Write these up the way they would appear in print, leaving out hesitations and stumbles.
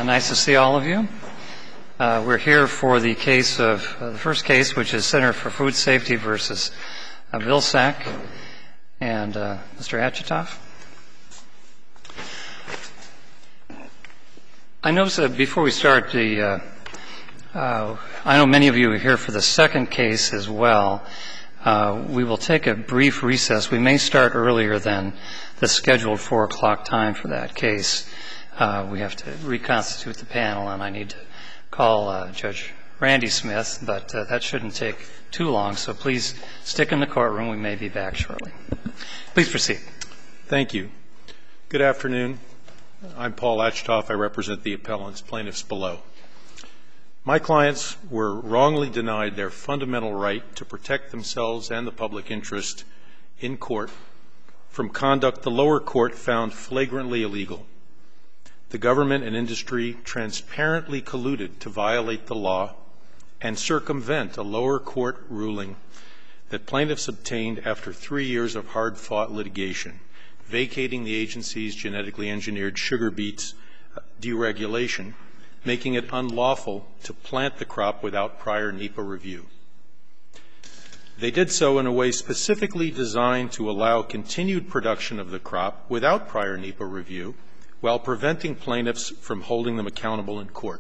Nice to see all of you. We're here for the case of the first case, which is Center for Food Safety versus Vilsack. And Mr. Achitoff. I notice that before we start, I know many of you are here for the second case as well. We will take a brief recess. We may start earlier than the scheduled 4 o'clock time for that case. We have to reconstitute the panel, and I need to call Judge Randy Smith, but that shouldn't take too long, so please stick in the courtroom. We may be back shortly. Please proceed. Thank you. Good afternoon. I'm Paul Achitoff. I represent the appellants, plaintiffs below. My clients were wrongly denied their fundamental right to protect themselves and the public interest in court from conduct the lower court found flagrantly illegal. The government and industry transparently colluded to violate the law and circumvent a lower court ruling that plaintiffs obtained after 3 years of hard-fought litigation, vacating the agency's genetically engineered sugar beets deregulation, making it unlawful to plant the crop without prior NEPA review. They did so in a way specifically designed to allow continued production of the crop without prior NEPA review, while preventing plaintiffs from holding them accountable in court.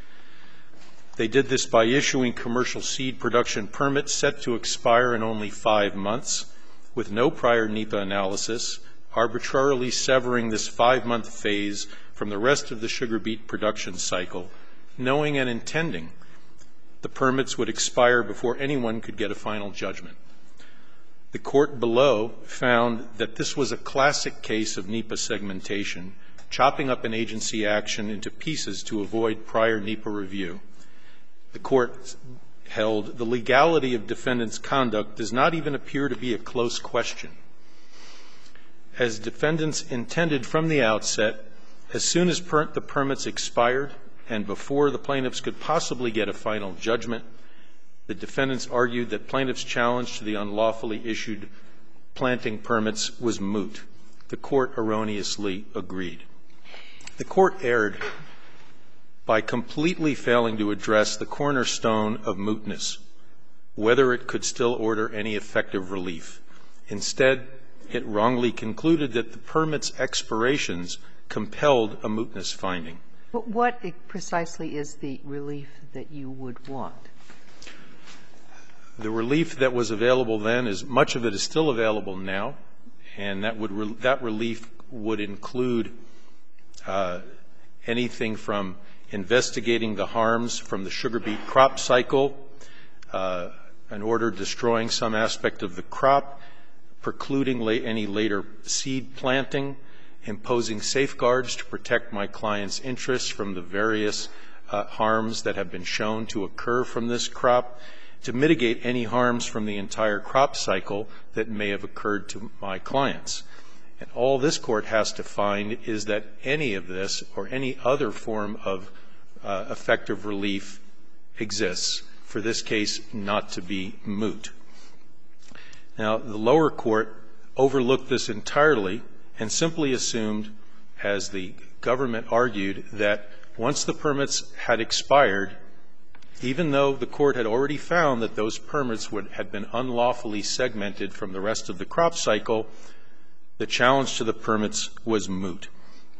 They did this by issuing commercial seed production permits set to expire in only 5 months, with no prior NEPA analysis, arbitrarily severing this 5-month phase from the rest of the sugar beet production cycle, knowing and intending the permits would expire before anyone could get a final judgment. The court below found that this was a classic case of NEPA segmentation, chopping up an agency action into pieces to avoid prior NEPA review. The court held the legality of defendants' conduct does not even appear to be a close question, as defendants intended from the outset, as soon as the permits expired and before the plaintiffs could possibly get a final judgment, the defendants argued that plaintiffs' challenge to the unlawfully issued planting permits was moot. The court erroneously agreed. The court erred by completely failing to address the cornerstone of mootness, whether it could still order any effective relief. Instead, it wrongly concluded that the permit's expirations compelled a mootness finding. But what precisely is the relief that you would want? The relief that was available then is much of it is still available now, and that relief would include anything from investigating the harms from the sugar beet crop cycle, an order destroying some aspect of the crop, precluding any later seed planting, imposing safeguards to protect my client's interests from the various harms that have been shown to occur from this crop, to mitigate any harms from the entire crop cycle that may have occurred to my clients. And all this court has to find is that any of this or any other form of effective relief exists, for this case not to be moot. Now, the lower court overlooked this entirely and simply assumed, as the government argued, that once the permits had expired, even though the court had already found that those permits had been unlawfully segmented from the rest of the crop cycle, the challenge to the permits was moot.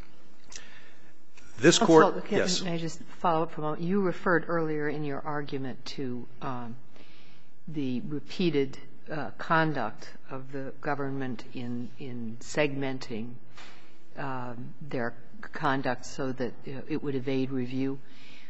This court, yes. Can I just follow up for a moment? You referred earlier in your argument to the repeated conduct of the government in segmenting their conduct so that it would evade review.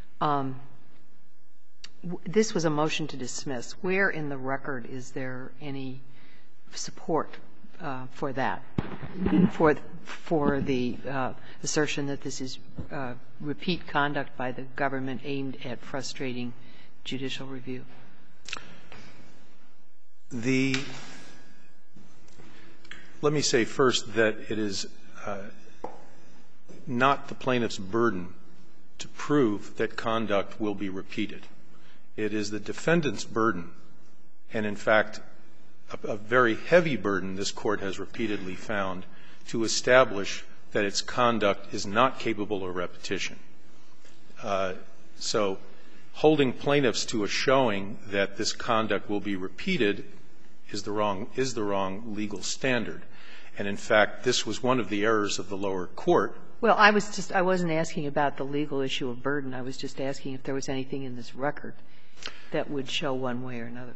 This was a motion to dismiss. Where in the record is there any support for that, for the assertion that this is repeat conduct by the government aimed at frustrating judicial review? Let me say first that it is not the plaintiff's burden to prove that conduct will be repeated. It is the defendant's burden, and in fact, a very heavy burden this court has repeatedly found, to establish that its conduct is not capable of repetition. So holding plaintiffs to a showing that this conduct will be repeated is the wrong legal standard. And, in fact, this was one of the errors of the lower court. Well, I wasn't asking about the legal issue of burden. I was just asking if there was anything in this record that would show one way or another.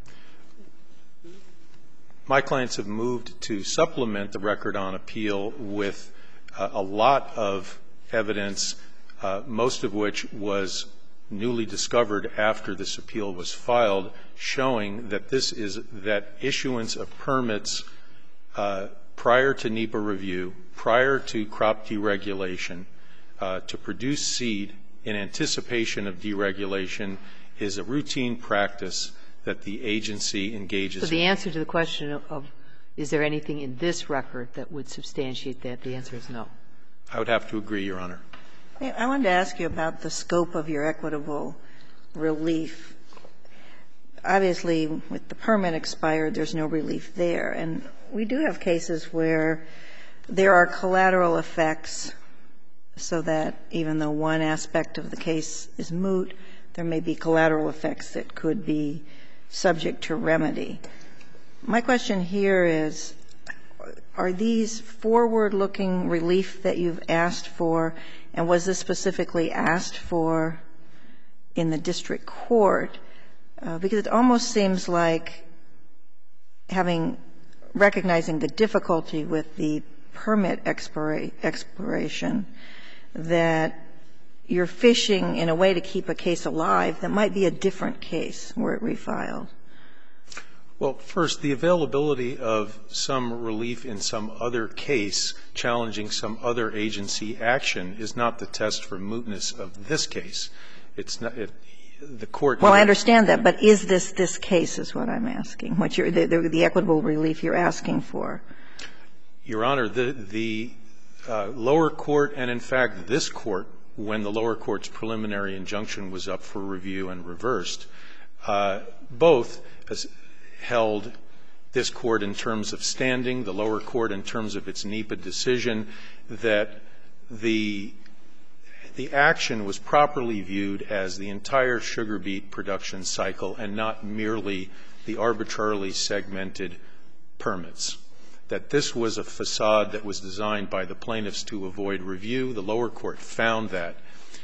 My clients have moved to supplement the record on appeal with a lot of evidence, most of which was newly discovered after this appeal was filed, showing that that issuance of permits prior to NEPA review, prior to crop deregulation, to produce seed in anticipation of deregulation is a routine practice that the agency engages in. So the answer to the question of is there anything in this record that would substantiate that, the answer is no. I would have to agree, Your Honor. I wanted to ask you about the scope of your equitable relief. Obviously, with the permit expired, there's no relief there. And we do have cases where there are collateral effects so that even though one aspect of the case is moot, there may be collateral effects that could be subject to remedy. My question here is, are these forward-looking relief that you've asked for, and was this specifically asked for in the district court? Because it almost seems like recognizing the difficulty with the permit expiration, that you're fishing in a way to keep a case alive that might be a different case were it refiled. Well, first, the availability of some relief in some other case challenging some other agency action is not the test for mootness of this case. It's not the court. Well, I understand that, but is this case is what I'm asking, what the equitable relief you're asking for? Your Honor, the lower court and, in fact, this court, when the lower court's preliminary injunction was up for review and reversed, both held this court in terms of standing, the lower court in terms of its NEPA decision, that the action was properly viewed as the entire sugar beet production cycle and not merely the arbitrarily segmented permits, that this was a facade that was designed by the plaintiffs to avoid review. The lower court found that.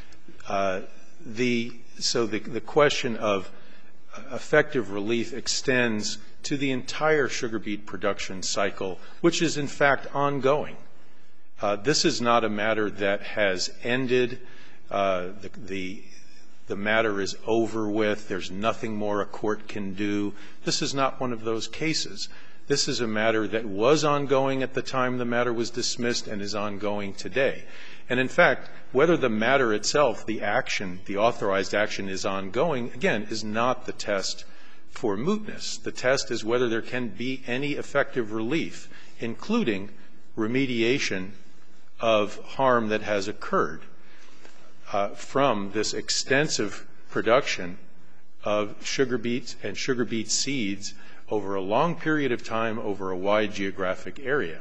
So the question of effective relief extends to the entire sugar beet production cycle, which is, in fact, ongoing. This is not a matter that has ended. The matter is over with. There's nothing more a court can do. This is not one of those cases. This is a matter that was ongoing at the time the matter was dismissed and is ongoing today. And, in fact, whether the matter itself, the action, the authorized action is ongoing, again, is not the test for mootness. The test is whether there can be any effective relief, including remediation of harm that has occurred from this extensive production of sugar beets and sugar beet seeds over a long period of time over a wide geographic area.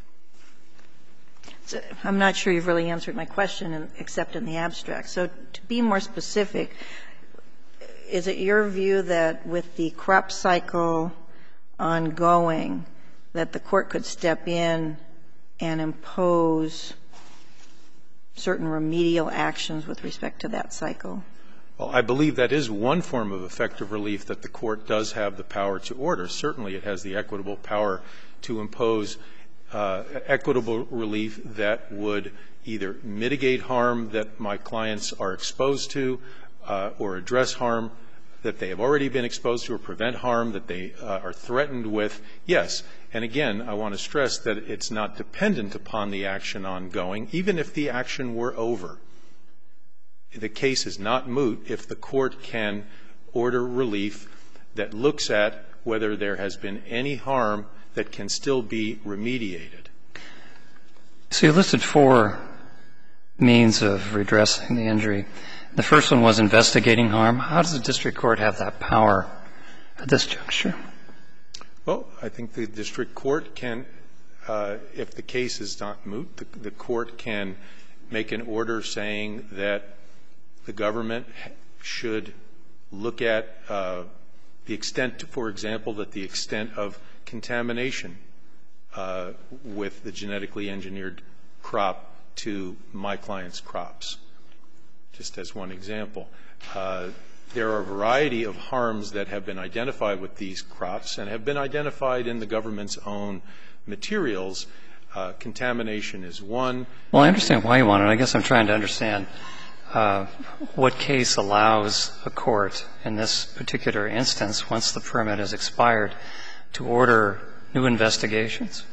I'm not sure you've really answered my question except in the abstract. So to be more specific, is it your view that with the crop cycle ongoing, that the court could step in and impose certain remedial actions with respect to that cycle? Well, I believe that is one form of effective relief that the court does have the power to order. Certainly it has the equitable power to impose equitable relief that would either mitigate harm that my clients are exposed to or address harm that they have already been exposed to or prevent harm that they are threatened with. Yes. And again, I want to stress that it's not dependent upon the action ongoing, even if the action were over. The case is not moot if the court can order relief that looks at whether there has been any harm that can still be remediated. So you listed 4 means of redressing the injury. The first one was investigating harm. How does the district court have that power at this juncture? Well, I think the district court can, if the case is not moot, the court can make an order saying that the government should look at the extent, for example, that the extent of contamination with the genetically engineered crop to my client's crops, just as one example. There are a variety of harms that have been identified with these crops and have been identified in the government's own materials. Contamination is one. Well, I understand why you want it. I guess I'm trying to understand what case allows a court in this particular instance, once the permit has expired, to order new investigations.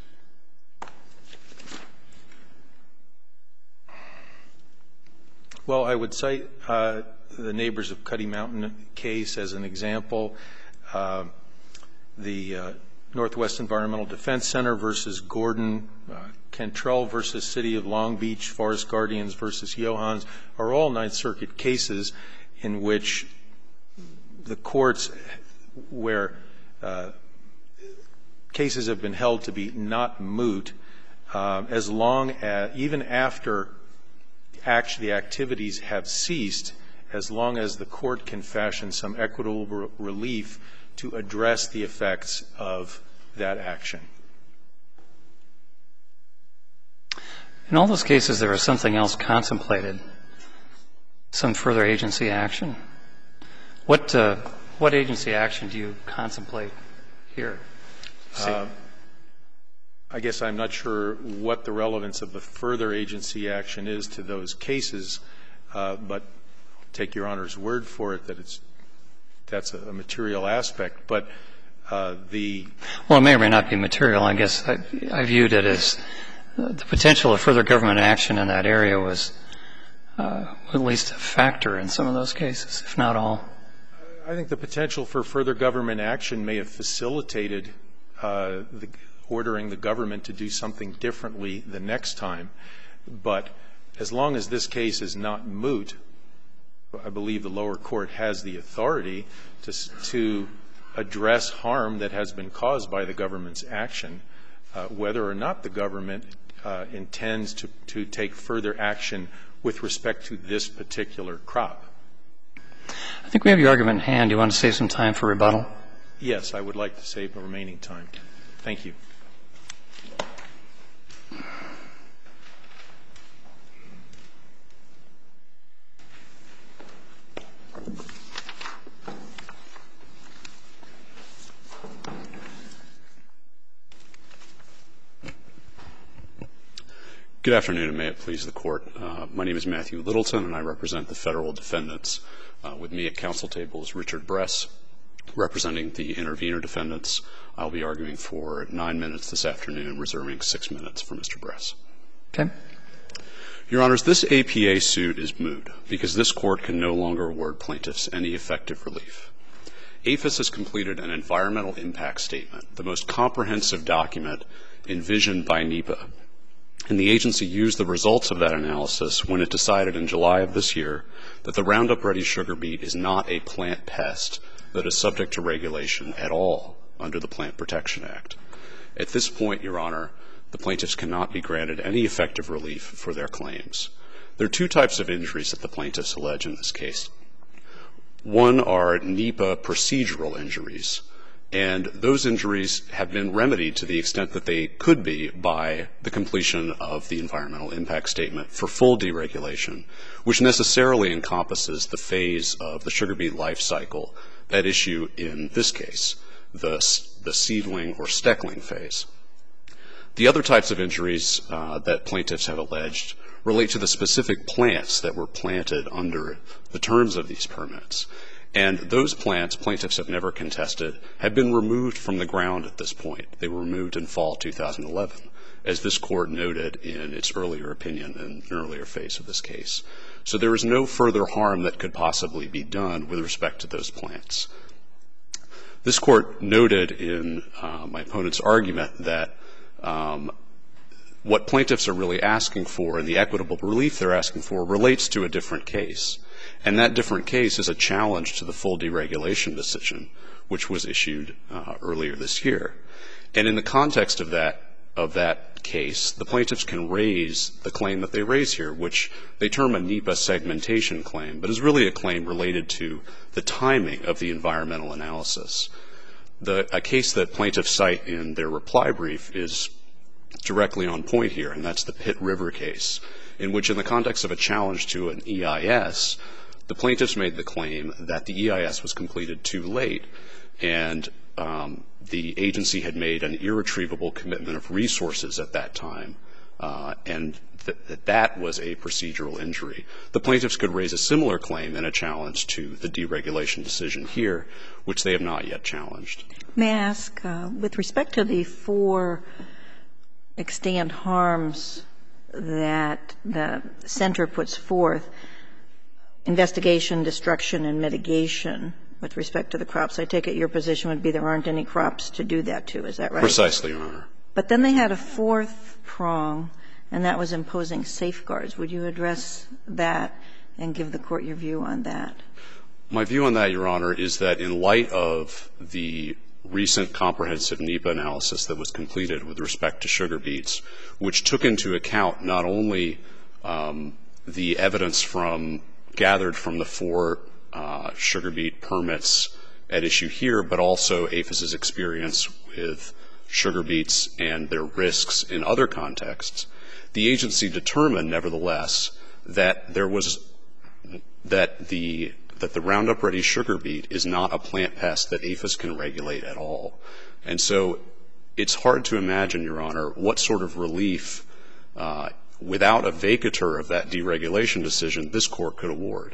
Well, I would cite the Neighbors of Cuddy Mountain case as an example. The Northwest Environmental Defense Center versus Gordon, Cantrell versus City of Long Beach, Forest Guardians versus Johans are all Ninth Circuit cases in which the courts, where cases have been held to be not moot, as long as, even after the activities have ceased, as long as the court can fashion some equitable relief to address the effects of that action. In all those cases, there was something else contemplated, some further agency action. What agency action do you contemplate here? I guess I'm not sure what the relevance of the further agency action is to those cases, but take Your Honor's word for it that that's a material aspect. But well, it may or may not be material. I guess I viewed it as the potential of further government action in that area was at least a factor in some of those cases, if not all. I think the potential for further government action may have facilitated ordering the government to do something differently the next time. But as long as this case is not moot, I believe the lower court has the authority to address harm that has been caused by the government's action, whether or not the government intends to take further action with respect to this particular crop. I think we have your argument in hand. Do you want to save some time for rebuttal? Yes, I would like to save the remaining time. Thank you. Good afternoon, and may it please the Court. My name is Matthew Littleton, and I represent the federal defendants. With me at counsel table is Richard Bress, representing the intervener defendants. I'll be arguing for 9 minutes this afternoon, reserving 6 minutes for Mr. Bress. Okay. Your Honors, this APA suit is moot because this Court can no longer award plaintiffs any effective relief. APHIS has completed an environmental impact statement, the most comprehensive document envisioned by NEPA. And the agency used the results of that analysis when it decided in July of this year that the Roundup Ready sugar beet is not a plant pest that is subject to regulation at all under the Plant Protection Act. At this point, Your Honor, the plaintiffs cannot be granted any effective relief for their claims. There are two types of injuries that the plaintiffs allege in this case. One are NEPA procedural injuries, and those injuries have been remedied to the extent that they could be by the completion of the environmental impact statement for full deregulation, which necessarily encompasses the phase of the sugar beet life cycle at issue in this case, the seedling or steckling phase. The other types of injuries that plaintiffs have alleged relate to the specific plants that were planted under the terms of these permits. And those plants, plaintiffs have never contested, have been removed from the ground at this point. They were removed in fall 2011, as this Court noted in its earlier opinion in an earlier phase of this case. So there is no further harm that could possibly be done with respect to those plants. This Court noted in my opponent's argument that what plaintiffs are really asking for and the equitable relief they're asking for relates to a different case. And that different case is a challenge to the full deregulation decision, which was issued earlier this year. And in the context of that of that case, the plaintiffs can raise the claim that they raise here, which they term a NEPA segmentation claim, but is really a claim related to the timing of the environmental analysis. A case that plaintiffs cite in their reply brief is directly on point here, and that's the Pitt River case, in which in the context of a challenge to an EIS, the plaintiffs made the claim that the EIS was completed too late, and the agency had made an irretrievable commitment of resources at that time, and that was a procedural injury. The plaintiffs could raise a similar claim in a challenge to the deregulation decision here, which they have not yet challenged. May I ask, with respect to the 4 extant harms that the center puts forth, investigation, destruction, and mitigation, with respect to the crops, I take it your position would be there aren't any crops to do that to. Is that right? Precisely, Your Honor. But then they had a 4th prong, and that was imposing safeguards. Would you address that and give the Court your view on that? My view on that, Your Honor, is that in light of the recent comprehensive NEPA analysis that was completed with respect to sugar beets, which took into account not only the evidence gathered from the 4 sugar beet permits at issue here, but also APHIS's experience with sugar beets and their risks in other contexts, the agency determined, nevertheless, that the Roundup Ready sugar beet is not a plant pest that APHIS can regulate at all. And so it's hard to imagine, Your Honor, what sort of relief, without a vacatur of that deregulation decision, this Court could award.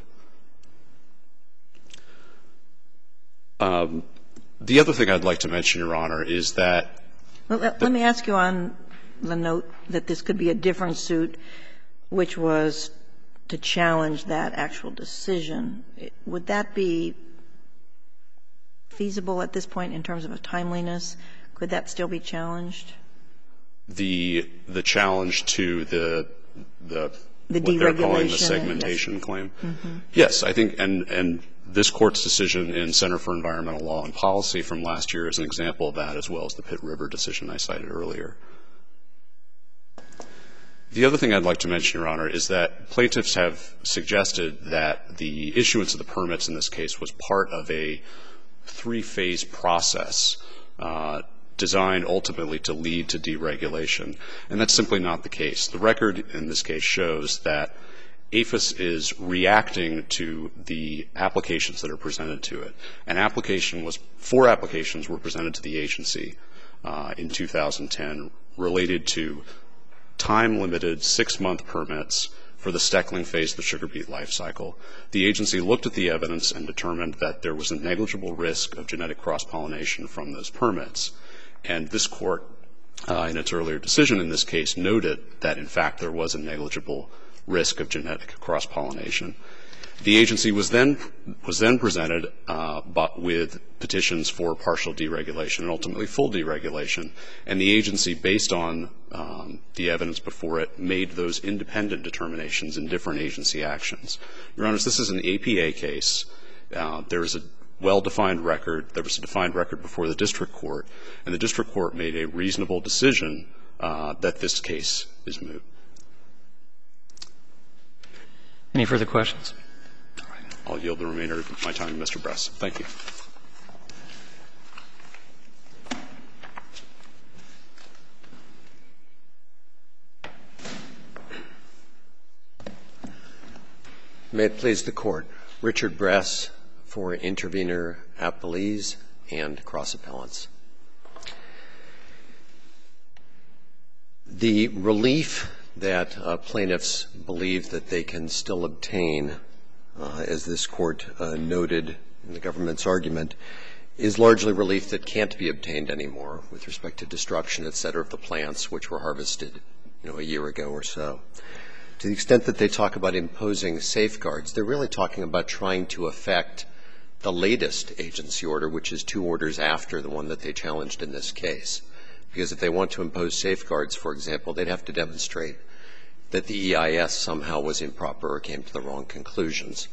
The other thing I'd like to mention, Your Honor, is that let me ask you on the note that this could be a different suit, which was to challenge that actual decision. Would that be feasible at this point in terms of a timeliness? Could that still be challenged? The challenge to the what they're calling the segmentation claim? Mm-hmm. Yes, I think, and this Court's decision in Center for Environmental Law and Policy from last year is an example of that, as well as the Pitt River decision I cited earlier. The other thing I'd like to mention, Your Honor, is that plaintiffs have suggested that the issuance of the permits in this case was part of a 3-phase process designed ultimately to lead to deregulation, and that's simply not the case. The record in this case shows that APHIS is reacting to the applications that are presented to it. 4 applications were presented to the agency in 2010 related to time-limited 6-month permits for the Steckling phase of the sugar beet life cycle. The agency looked at the evidence and determined that there was a negligible risk of genetic cross-pollination from those permits. And this Court, in its earlier decision in this case, noted that, in fact, there was a negligible risk of genetic cross-pollination. The agency was then presented with petitions for partial deregulation and ultimately full deregulation, and the agency, based on the evidence before it, made those independent determinations in different agency actions. Your Honors, this is an APA case. There is a well-defined record. There was a defined record before the district court, and the district court made a reasonable decision that this case is moot. Any further questions? All right. I'll yield the remainder of my time to Mr. Bress. Thank you. May it please the Court. Richard Bress for Intervenor Appellees and Cross Appellants. The relief that plaintiffs believe that they can still obtain, as this Court noted in the government's argument, is largely relief that can't be obtained anymore with respect to destruction, et cetera, of the plants which were harvested, a year ago or so. To the extent that they talk about imposing safeguards, they're really talking about trying to affect the latest agency order, which is 2 orders after the one that they challenged in this case. Because if they want to impose safeguards, for example, they'd have to demonstrate that the EIS somehow was improper or came to the wrong conclusions.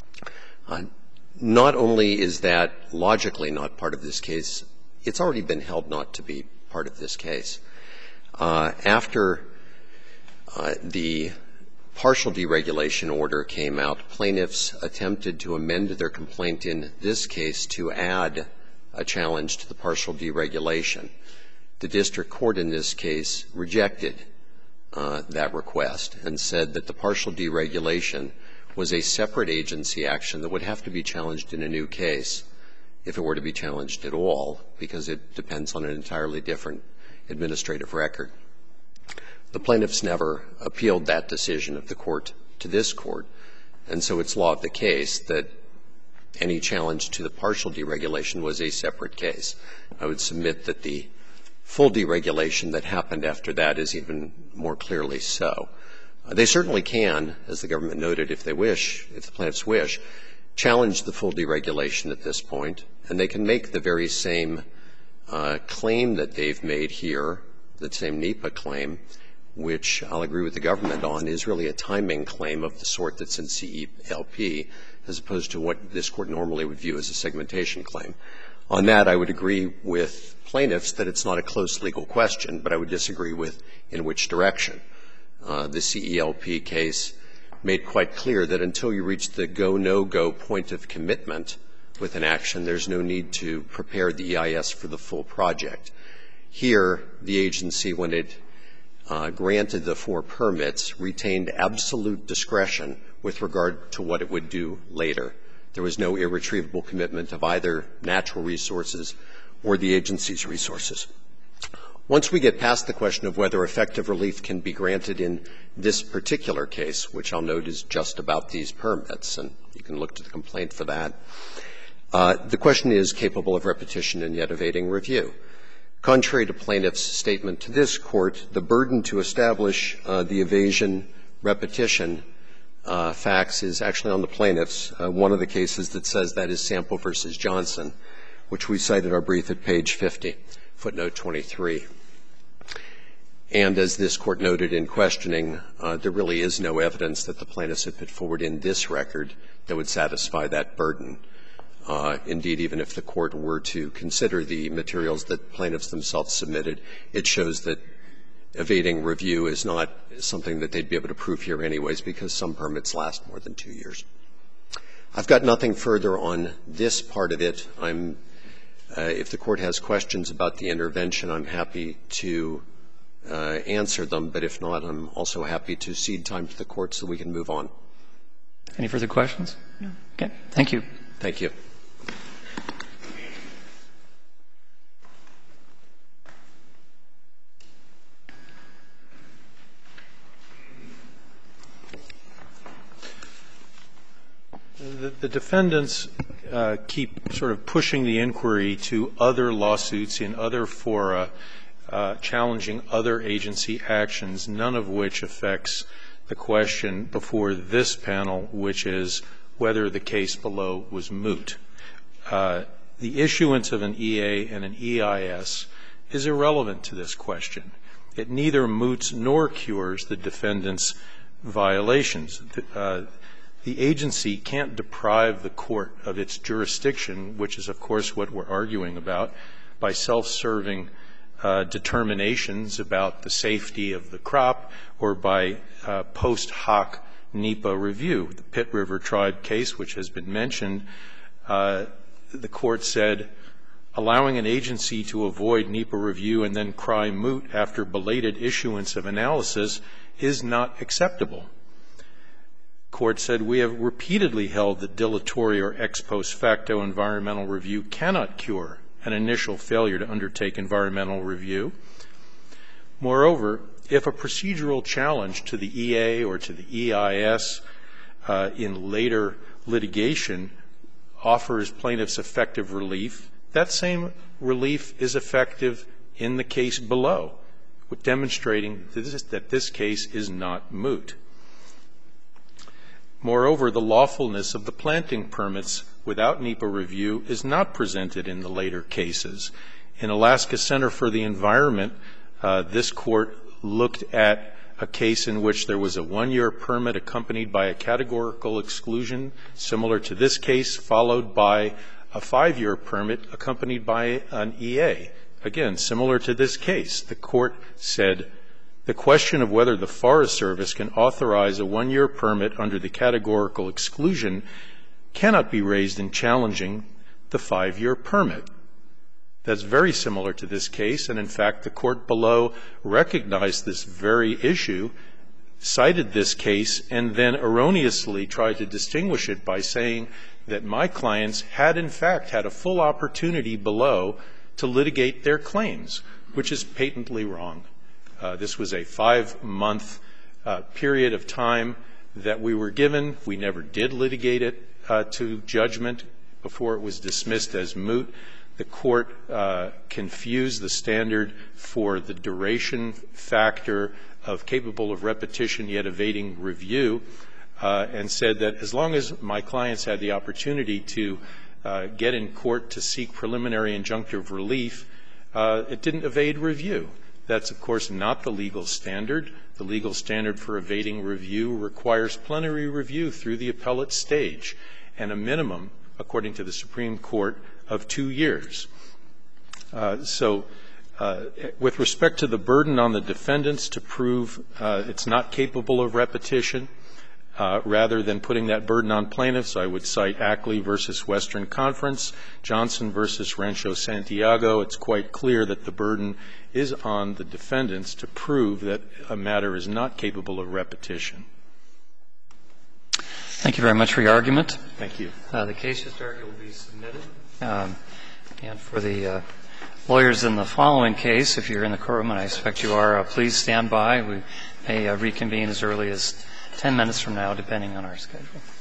Not only is that logically not part of this case, it's already been held not to be part of this case. After the partial deregulation order came out, plaintiffs attempted to amend their complaint in this case to add a challenge to the partial deregulation. The district court in this case rejected that request and said that the partial deregulation was a separate agency action that would have to be challenged in a new case if it were to be challenged at all, because it depends on an entirely different administrative record. The plaintiffs never appealed that decision of the court to this court, and so it's law of the case that any challenge to the partial deregulation was a separate case. I would submit that the full deregulation that happened after that is even more clearly so. They certainly can, as the government noted, if they wish, if the plaintiffs wish, challenge the full deregulation at this point, and they can make the very same claim that they've made here, the same NEPA claim, which I'll agree with the government on, is really a timing claim of the sort that's in CELP, as opposed to what this Court normally would view as a segmentation claim. On that, I would agree with plaintiffs that it's not a close legal question, but I would disagree with in which direction. The CELP case made quite clear that until you reach the go, no-go point of commitment with an action, there's no need to prepare the EIS for the full project. Here, the agency, when it granted the 4 permits, retained absolute discretion with regard to what it would do later. There was no irretrievable commitment of either natural resources or the agency's resources. Once we get past the question of whether effective relief can be granted in this particular case, which I'll note is just about these permits, and you can look to the complaint for that, the question is capable of repetition and yet evading review. Contrary to plaintiffs' statement to this Court, the burden to establish the evasion repetition facts is actually on the plaintiffs. One of the cases that says that is Sample v. Johnson, which we cite in our brief at page 50, footnote 23. And as this Court noted in questioning, there really is no evidence that the plaintiffs have put forward in this record that would satisfy that burden. Indeed, even if the Court were to consider the materials that plaintiffs themselves submitted, it shows that evading review is not something that they'd be able to prove here anyways, because some permits last more than 2 years. I've got nothing further on this part of it. If the Court has questions about the intervention, I'm happy to answer them, but if not, I'm also happy to cede time to the Court so we can move on. Any further questions? No. Okay. Thank you. Thank you. The defendants keep sort of pushing the inquiry to other lawsuits in other fora, challenging other agency actions, none of which affects the question before this panel, which is whether the case below was moot. The issuance of an EA and an EIS is irrelevant to this question. It neither moots nor cures the defendant's violations. The agency can't deprive the court of its jurisdiction, which is, of course, what we're arguing about, by self-serving determinations about the safety of the crop or by post hoc NEPA review. The Pitt River Tribe case, which has been mentioned, the court said, allowing an agency to avoid NEPA review and then cry moot after belated issuance of analysis is not acceptable. Court said, we have repeatedly held that dilatory or ex post facto environmental review cannot cure an initial failure to undertake environmental review. Moreover, if a procedural challenge to the EA or to the EIS in later litigation offers plaintiffs effective relief, that same relief is effective in the case below, demonstrating that this case is not moot. Moreover, the lawfulness of the planting permits without NEPA review is not presented in the later cases. In Alaska Center for the Environment, this court looked at a case in which there was a 1-year permit accompanied by a categorical exclusion, similar to this case, followed by a 5-year permit accompanied by an EA. again, similar to this case. The Court said the question of whether the Forest Service can authorize a 1-year permit under the categorical exclusion cannot be raised in challenging the 5-year permit. That's very similar to this case, and in fact, the Court below recognized this very issue, cited this case, and then erroneously tried to distinguish it by saying that my clients had, in fact, had a full opportunity below to litigate their claims, which is patently wrong. This was a 5-month period of time that we were given. We never did litigate it to judgment before it was dismissed as moot. The Court confused the standard for the duration factor of capable of repetition yet evading review and said that as long as my clients had the opportunity to get in court to seek preliminary injunctive relief, it didn't evade review. That's, of course, not the legal standard. The legal standard for evading review requires plenary review through the appellate stage and a minimum, according to the Supreme Court, of 2 years. With respect to the burden on the defendants to prove it's not capable of repetition, rather than putting that burden on plaintiffs, I would cite Ackley v. Western Conference, Johnson v. Rancho Santiago. It's quite clear that the burden is on the defendants to prove that a matter is not capable of repetition. Thank you very much for your argument. Thank you. The case just argued will be submitted. And for the lawyers in the following case, if you're in the courtroom, and I expect you are, please stand by. We may reconvene as early as 10 minutes from now, depending on our schedule.